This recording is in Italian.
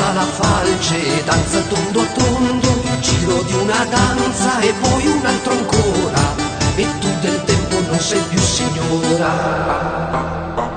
alza la falce, danza tondo a tondo, giro di una danza e poi un altro ancora, e tu del tempo non sei più signora.